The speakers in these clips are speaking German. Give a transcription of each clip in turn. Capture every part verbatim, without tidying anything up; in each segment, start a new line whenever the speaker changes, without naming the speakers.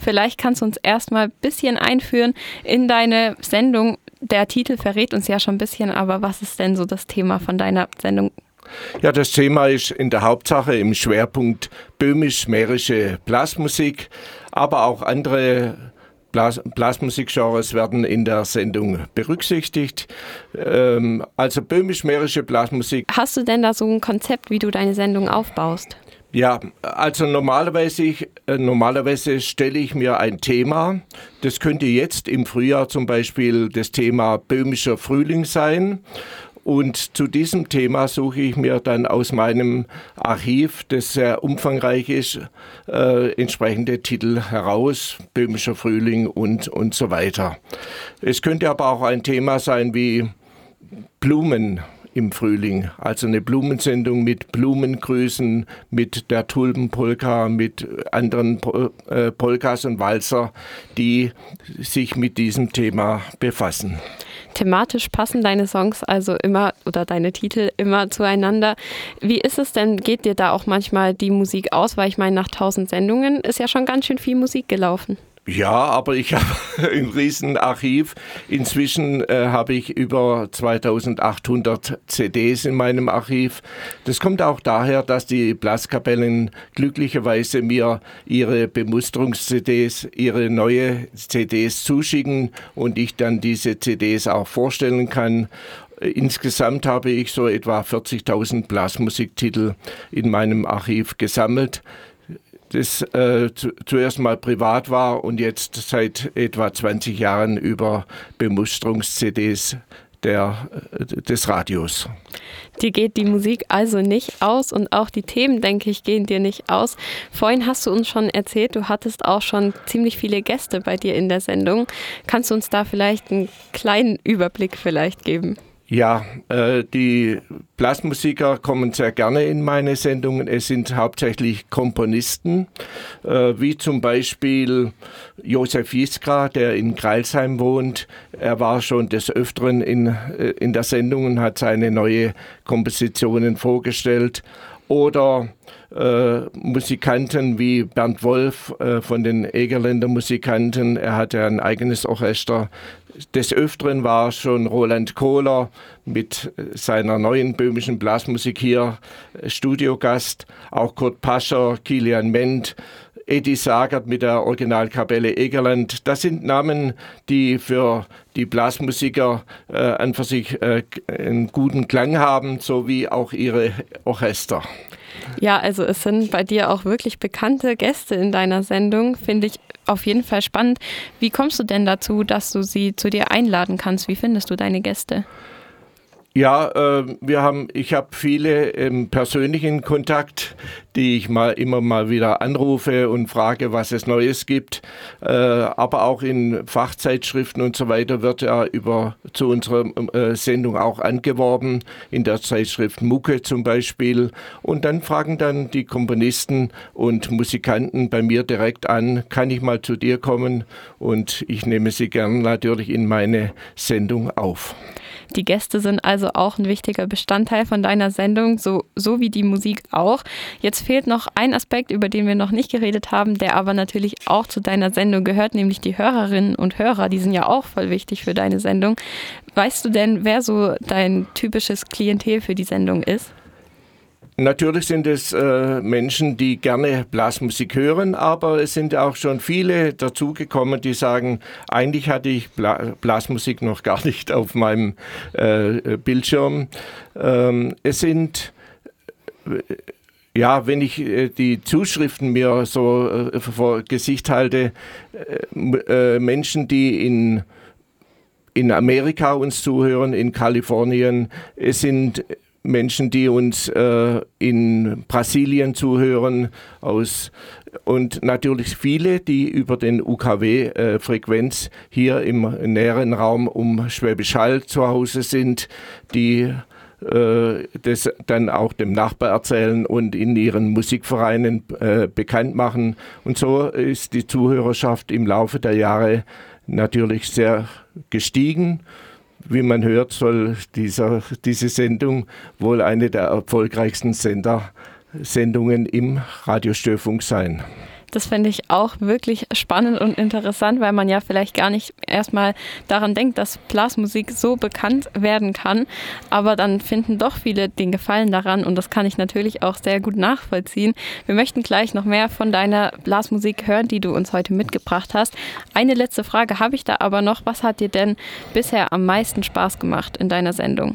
Vielleicht kannst du uns erstmal ein bisschen einführen in deine Sendung. Der Titel verrät uns ja schon ein bisschen, aber was ist denn so das Thema von deiner Sendung?
Ja, das Thema ist in der Hauptsache im Schwerpunkt böhmisch-mährische Blasmusik, aber auch andere Blas- Blasmusikgenres werden in der Sendung berücksichtigt. Ähm, also böhmisch-mährische Blasmusik.
Hast du denn da so ein Konzept, wie du deine Sendung aufbaust?
Ja, also normalerweise, ich, äh, normalerweise stelle ich mir ein Thema. Das könnte jetzt im Frühjahr zum Beispiel das Thema böhmischer Frühling sein. Und zu diesem Thema suche ich mir dann aus meinem Archiv, das sehr umfangreich ist, äh, entsprechende Titel heraus, böhmischer Frühling und, und so weiter. Es könnte aber auch ein Thema sein wie Blumen im Frühling, also eine Blumensendung mit Blumengrüßen, mit der Tulpenpolka, mit anderen Pol- äh, Polkas und Walzer, die sich mit diesem Thema befassen.
Thematisch passen deine Songs also immer oder deine Titel immer zueinander. Wie ist es denn, geht dir da auch manchmal die Musik aus? Weil ich meine, nach tausend Sendungen ist ja schon ganz schön viel Musik gelaufen.
Ja, aber ich habe ein riesen Archiv. Inzwischen äh, habe ich über zweitausendachthundert C Ds in meinem Archiv. Das kommt auch daher, dass die Blaskapellen glücklicherweise mir ihre Bemusterungs-C Ds, ihre neue C Ds zuschicken und ich dann diese C Ds auch vorstellen kann. Insgesamt habe ich so etwa vierzigtausend Blasmusiktitel in meinem Archiv gesammelt, das äh, zu, zuerst mal privat war und jetzt seit etwa zwanzig Jahren über Bemusterungs-C Ds der, des Radios.
Dir geht die Musik also nicht aus und auch die Themen, denke ich, gehen dir nicht aus. Vorhin hast du uns schon erzählt, du hattest auch schon ziemlich viele Gäste bei dir in der Sendung. Kannst du uns da vielleicht einen kleinen Überblick vielleicht geben?
Ja, äh, die Blasmusiker kommen sehr gerne in meine Sendungen. Es sind hauptsächlich Komponisten, äh, wie zum Beispiel Josef Jiskra, der in Crailsheim wohnt. Er war schon des Öfteren in, äh, in der Sendung und hat seine neue Kompositionen vorgestellt. Oder äh, Musikanten wie Bernd Wolf äh, von den Egerländer Musikanten. Er hatte ein eigenes Orchester. Des Öfteren war schon Roland Kohler mit seiner neuen böhmischen Blasmusik hier Studiogast. Auch Kurt Pascher, Kilian Ment, Edi Sagert mit der Originalkapelle Egerland. Das sind Namen, die für die Blasmusiker äh, an für sich äh, einen guten Klang haben, sowie auch ihre Orchester.
Ja, also es sind bei dir auch wirklich bekannte Gäste in deiner Sendung, finde ich auf jeden Fall spannend. Wie kommst du denn dazu, dass du sie zu dir einladen kannst? Wie findest du deine Gäste?
Ja, äh, wir haben, ich habe viele im persönlichen Kontakt, die ich mal immer mal wieder anrufe und frage, was es Neues gibt. Äh, aber auch in Fachzeitschriften und so weiter wird ja über zu unserer äh, Sendung auch angeworben, in der Zeitschrift Mucke zum Beispiel. Und dann fragen dann die Komponisten und Musikanten bei mir direkt an, kann ich mal zu dir kommen? Und ich nehme sie gern natürlich in meine Sendung auf.
Die Gäste sind also auch ein wichtiger Bestandteil von deiner Sendung, so, so wie die Musik auch. Jetzt fehlt noch ein Aspekt, über den wir noch nicht geredet haben, der aber natürlich auch zu deiner Sendung gehört, nämlich die Hörerinnen und Hörer. Die sind ja auch voll wichtig für deine Sendung. Weißt du denn, wer so dein typisches Klientel für die Sendung ist?
Natürlich sind es äh, Menschen, die gerne Blasmusik hören, aber es sind auch schon viele dazugekommen, die sagen, eigentlich hatte ich Bla- Blasmusik noch gar nicht auf meinem äh, Bildschirm. Ähm, es sind, äh, ja, wenn ich äh, die Zuschriften mir so äh, vor Gesicht halte, äh, äh, Menschen, die in, in Amerika uns zuhören, in Kalifornien, es sind Menschen, die uns äh, in Brasilien zuhören, aus und natürlich viele, die über den U K W-Frequenz äh, hier im näheren Raum um Schwäbisch Hall zu Hause sind, die äh, das dann auch dem Nachbar erzählen und in ihren Musikvereinen äh, bekannt machen. Und so ist die Zuhörerschaft im Laufe der Jahre natürlich sehr gestiegen. Wie man hört, soll dieser, diese Sendung wohl eine der erfolgreichsten Sender, Sendungen im Radiostörfunk sein.
Das finde ich auch wirklich spannend und interessant, weil man ja vielleicht gar nicht erstmal daran denkt, dass Blasmusik so bekannt werden kann. Aber dann finden doch viele den Gefallen daran und das kann ich natürlich auch sehr gut nachvollziehen. Wir möchten gleich noch mehr von deiner Blasmusik hören, die du uns heute mitgebracht hast. Eine letzte Frage habe ich da aber noch. Was hat dir denn bisher am meisten Spaß gemacht in deiner Sendung?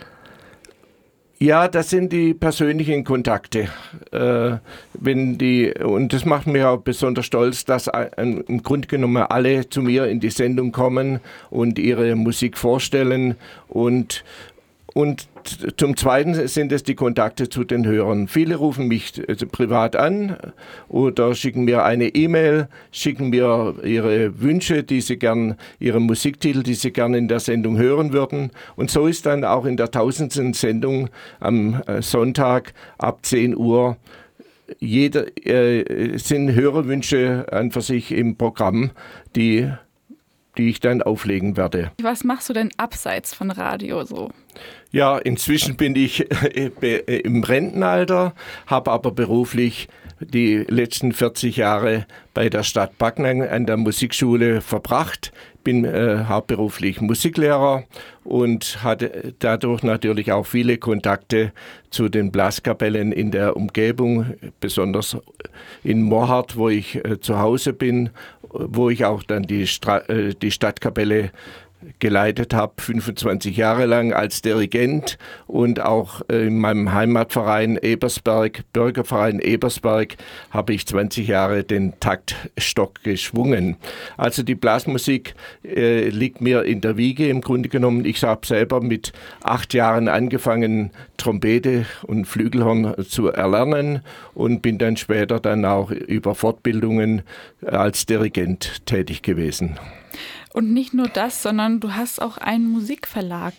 Ja, das sind die persönlichen Kontakte. Äh, wenn die, und das macht mich auch besonders stolz, dass äh, im Grunde genommen alle zu mir in die Sendung kommen und ihre Musik vorstellen. Und, und zum Zweiten sind es die Kontakte zu den Hörern. Viele rufen mich also privat an oder schicken mir eine E-Mail, schicken mir ihre Wünsche, die sie gern, ihre Musiktitel, die sie gerne in der Sendung hören würden. Und so ist dann auch in der tausendsten Sendung am Sonntag ab zehn Uhr jeder, äh, sind Hörerwünsche an für sich im Programm, die, die ich dann auflegen werde.
Was machst du denn abseits von Radio so?
Ja, inzwischen bin ich im Rentenalter, habe aber beruflich die letzten vierzig Jahre bei der Stadt Backnang an der Musikschule verbracht, bin äh, hauptberuflich Musiklehrer und hatte dadurch natürlich auch viele Kontakte zu den Blaskapellen in der Umgebung, besonders in Morhardt, wo ich äh, zu Hause bin, wo ich auch dann die, Stra- äh, die Stadtkapelle geleitet habe, fünfundzwanzig Jahre lang als Dirigent und auch in meinem Heimatverein Ebersberg, Bürgerverein Ebersberg, habe ich zwanzig Jahre den Taktstock geschwungen. Also die Blasmusik äh, liegt mir in der Wiege im Grunde genommen. Ich habe selber mit acht Jahren angefangen, Trompete und Flügelhorn zu erlernen und bin dann später dann auch über Fortbildungen als Dirigent tätig gewesen.
Und nicht nur das, sondern du hast auch einen Musikverlag.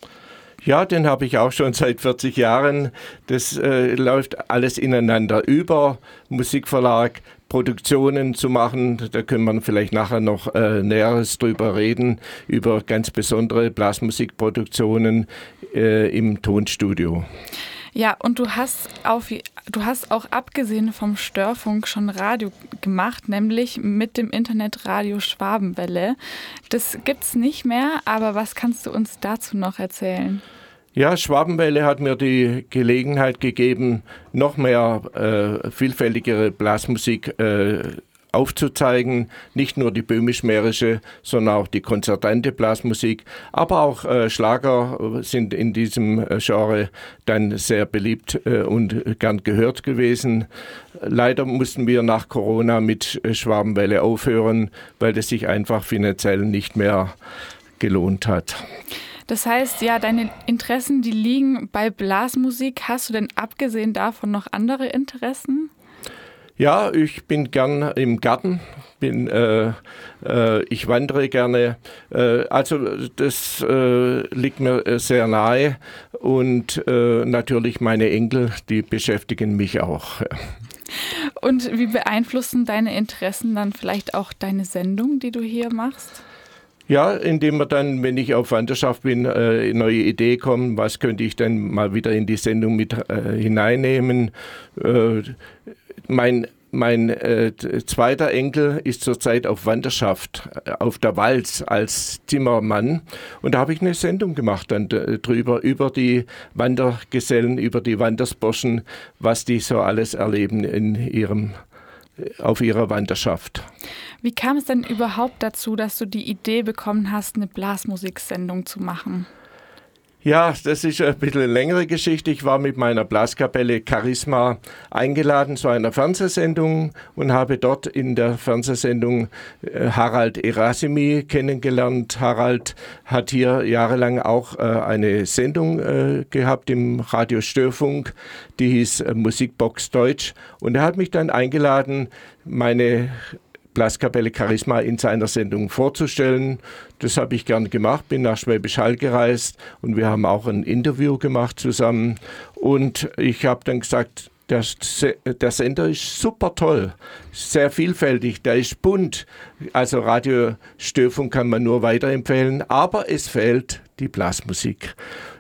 Ja, den habe ich auch schon seit vierzig Jahren. Das äh, läuft alles ineinander über. Musikverlag, Produktionen zu machen, da können wir vielleicht nachher noch äh, Näheres drüber reden, über ganz besondere Blasmusikproduktionen äh, im Tonstudio.
Ja, und du hast, auf, du hast auch abgesehen vom Störfunk schon Radio gemacht, nämlich mit dem Internetradio Schwabenwelle. Das gibt's nicht mehr, aber was kannst du uns dazu noch erzählen?
Ja, Schwabenwelle hat mir die Gelegenheit gegeben, noch mehr äh, vielfältigere Blasmusik äh, aufzuzeigen, nicht nur die böhmisch-mährische, sondern auch die konzertante Blasmusik, aber auch äh, Schlager sind in diesem äh, Genre dann sehr beliebt äh, und gern gehört gewesen. Leider mussten wir nach Corona mit äh, Schwabenwelle aufhören, weil das sich einfach finanziell nicht mehr gelohnt hat.
Das heißt, ja, deine Interessen, die liegen bei Blasmusik. Hast du denn abgesehen davon noch andere Interessen?
Ja, ich bin gern im Garten, bin, äh, äh, ich wandere gerne, äh, also das äh, liegt mir sehr nahe und äh, natürlich meine Enkel, die beschäftigen mich auch.
Und wie beeinflussen deine Interessen dann vielleicht auch deine Sendung, die du hier machst?
Ja, indem wir dann, wenn ich auf Wanderschaft bin, äh, neue Idee kommen, was könnte ich dann mal wieder in die Sendung mit äh, hineinnehmen. Äh, mein mein äh, zweiter Enkel ist zurzeit auf Wanderschaft, äh, auf der Walz als Zimmermann. Und da habe ich eine Sendung gemacht dann d- drüber, über die Wandergesellen, über die Wandersburschen, was die so alles erleben in ihrem, auf ihrer Wanderschaft.
Wie kam es denn überhaupt dazu, dass du die Idee bekommen hast, eine Blasmusiksendung zu machen?
Ja, das ist ein bisschen eine längere Geschichte. Ich war mit meiner Blaskapelle Charisma eingeladen zu einer Fernsehsendung und habe dort in der Fernsehsendung Harald Erasimi kennengelernt. Harald hat hier jahrelang auch eine Sendung gehabt im Radio Störfunk, die hieß Musikbox Deutsch. Und er hat mich dann eingeladen, meine Blaskapelle Charisma in seiner Sendung vorzustellen. Das habe ich gern gemacht, bin nach Schwäbisch Hall gereist und wir haben auch ein Interview gemacht zusammen. Und ich habe dann gesagt, der, der Sender ist super toll, sehr vielfältig, der ist bunt. Also Radio Störfunk kann man nur weiterempfehlen, aber es fehlt die Blasmusik.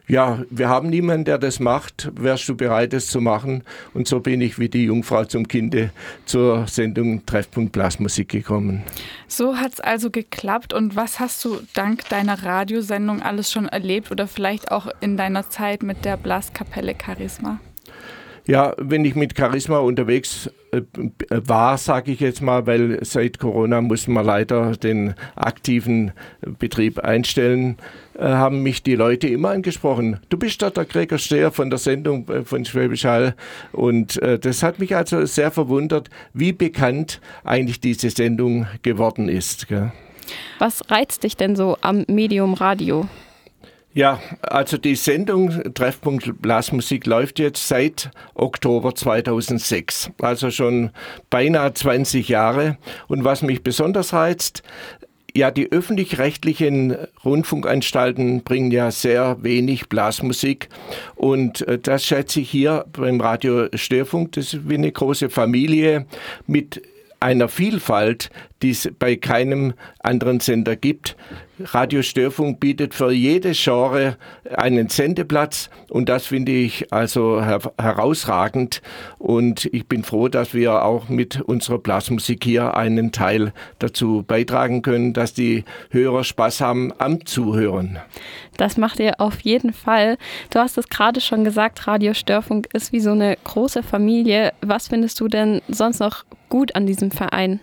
Ja, wir haben niemanden, der das macht. Wärst du bereit, das zu machen? Und so bin ich wie die Jungfrau zum Kinde zur Sendung Treffpunkt Blasmusik gekommen.
So hat es also geklappt. Und was hast du dank deiner Radiosendung alles schon erlebt oder vielleicht auch in deiner Zeit mit der Blaskapelle Charisma?
Ja, wenn ich mit Charisma unterwegs äh, war, sage ich jetzt mal, weil seit Corona mussten wir leider den aktiven Betrieb einstellen, äh, haben mich die Leute immer angesprochen. Du bist doch der Gregor Steher von der Sendung äh, von Schwäbisch Hall. Und äh, das hat mich also sehr verwundert, wie bekannt eigentlich diese Sendung geworden ist. Gell?
Was reizt dich denn so am Medium Radio?
Ja, also die Sendung Treffpunkt Blasmusik läuft jetzt seit Oktober zweitausendsechs, also schon beinahe zwanzig Jahre. Und was mich besonders reizt, ja, die öffentlich-rechtlichen Rundfunkanstalten bringen ja sehr wenig Blasmusik und das schätze ich hier beim Radio Störfunk, das ist wie eine große Familie mit einer Vielfalt, die es bei keinem anderen Sender gibt. Radio Störfunk bietet für jedes Genre einen Sendeplatz und das finde ich also her- herausragend und ich bin froh, dass wir auch mit unserer Blasmusik hier einen Teil dazu beitragen können, dass die Hörer Spaß haben am Zuhören.
Das macht ihr auf jeden Fall. Du hast es gerade schon gesagt, Radio Störfunk ist wie so eine große Familie. Was findest du denn sonst noch gut an diesem Verein?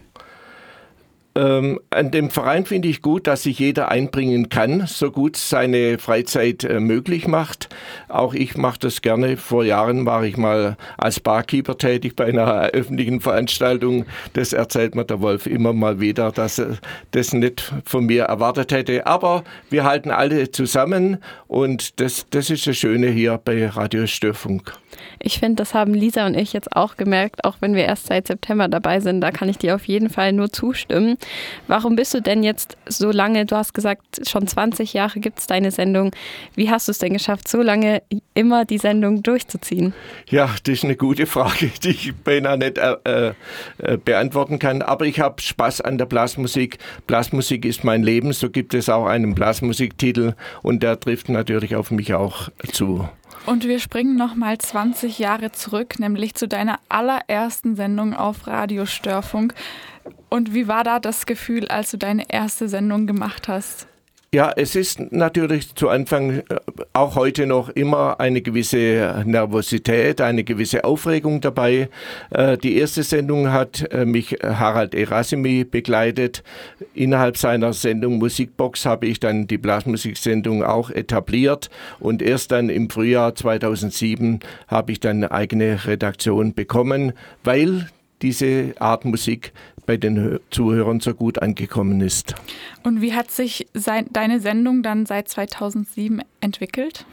Ähm, an dem Verein finde ich gut, dass sich jeder einbringen kann, so gut seine Freizeit äh, möglich macht. Auch ich mache das gerne. Vor Jahren war ich mal als Barkeeper tätig bei einer öffentlichen Veranstaltung. Das erzählt mir der Wolf immer mal wieder, dass er das nicht von mir erwartet hätte. Aber wir halten alle zusammen und das, das ist das Schöne hier bei Radio Störfunk.
Ich finde, das haben Lisa und ich jetzt auch gemerkt, auch wenn wir erst seit September dabei sind. Da kann ich dir auf jeden Fall nur zustimmen. Warum bist du denn jetzt so lange, du hast gesagt, schon zwanzig Jahre gibt es deine Sendung. Wie hast du es denn geschafft, so lange immer die Sendung durchzuziehen?
Ja, das ist eine gute Frage, die ich beinahe nicht äh, äh, beantworten kann. Aber ich habe Spaß an der Blasmusik. Blasmusik ist mein Leben. So gibt es auch einen Blasmusiktitel und der trifft natürlich auf mich auch zu.
Und wir springen nochmal zwanzig Jahre zurück, nämlich zu deiner allerersten Sendung auf Radio Störfunk. Und wie war da das Gefühl, als du deine erste Sendung gemacht hast?
Ja, es ist natürlich zu Anfang, auch heute noch, immer eine gewisse Nervosität, eine gewisse Aufregung dabei. Die erste Sendung hat mich Harald Erasimi begleitet. Innerhalb seiner Sendung Musikbox habe ich dann die Blasmusiksendung auch etabliert und erst dann im Frühjahr zweitausendsieben habe ich dann eine eigene Redaktion bekommen, weil diese Art Musik bei den Zuhörern so gut angekommen ist.
Und wie hat sich sein, deine Sendung dann seit zweitausendsieben entwickelt?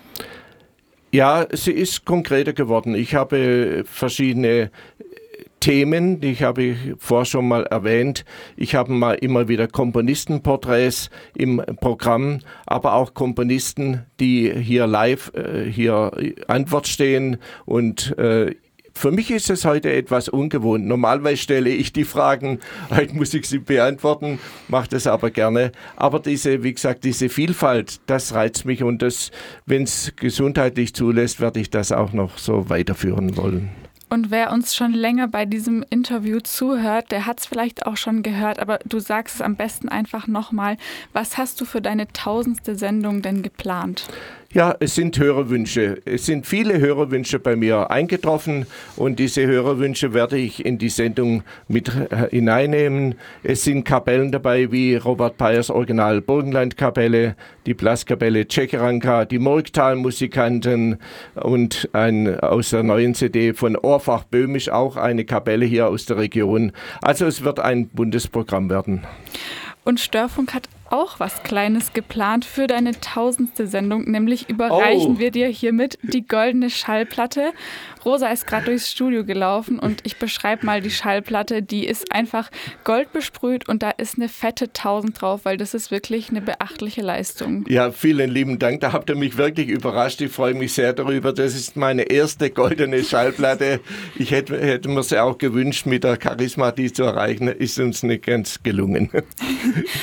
Ja, sie ist konkreter geworden. Ich habe verschiedene Themen, die habe ich vorher schon mal erwähnt. Ich habe mal immer wieder Komponistenporträts im Programm, aber auch Komponisten, die hier live äh, hier Antwort stehen und äh, für mich ist es heute etwas ungewohnt. Normalerweise stelle ich die Fragen, heute muss ich sie beantworten, mache das aber gerne. Aber diese, wie gesagt, diese Vielfalt, das reizt mich und das, wenn es gesundheitlich zulässt, werde ich das auch noch so weiterführen wollen.
Und wer uns schon länger bei diesem Interview zuhört, der hat es vielleicht auch schon gehört, aber du sagst es am besten einfach nochmal. Was hast du für deine tausendste Sendung denn geplant?
Ja, es sind Hörerwünsche. Es sind viele Hörerwünsche bei mir eingetroffen und diese Hörerwünsche werde ich in die Sendung mit hineinnehmen. Es sind Kapellen dabei wie Robert Peyers Original Burgenland-Kapelle, die Blaskapelle Tschecheranka, die Murgtal-Musikanten und ein aus der neuen C D von Orfach Böhmisch auch eine Kapelle hier aus der Region. Also es wird ein buntes Programm werden.
Und Störfunk hat auch was Kleines geplant für deine tausendste Sendung, nämlich überreichen
oh.
wir dir hiermit die goldene Schallplatte. Rosa ist gerade durchs Studio gelaufen und ich beschreibe mal die Schallplatte. Die ist einfach goldbesprüht und da ist eine fette tausend drauf, weil das ist wirklich eine beachtliche Leistung.
Ja, vielen lieben Dank. Da habt ihr mich wirklich überrascht. Ich freue mich sehr darüber. Das ist meine erste goldene Schallplatte. Ich hätte, hätte mir sie auch gewünscht, mit der Charisma die zu erreichen. Ist uns nicht ganz gelungen.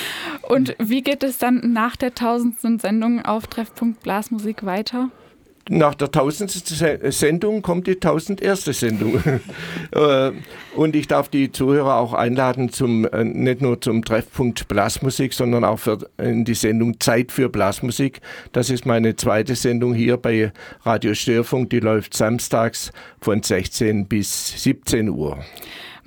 Und wie geht es dann nach der tausendsten Sendung auf Treffpunkt Blasmusik weiter?
Nach der tausendsten Sendung kommt die tausenderste Sendung. Und ich darf die Zuhörer auch einladen, zum, nicht nur zum Treffpunkt Blasmusik, sondern auch für, in die Sendung Zeit für Blasmusik. Das ist meine zweite Sendung hier bei Radio Störfunk. Die läuft samstags von sechzehn bis siebzehn Uhr.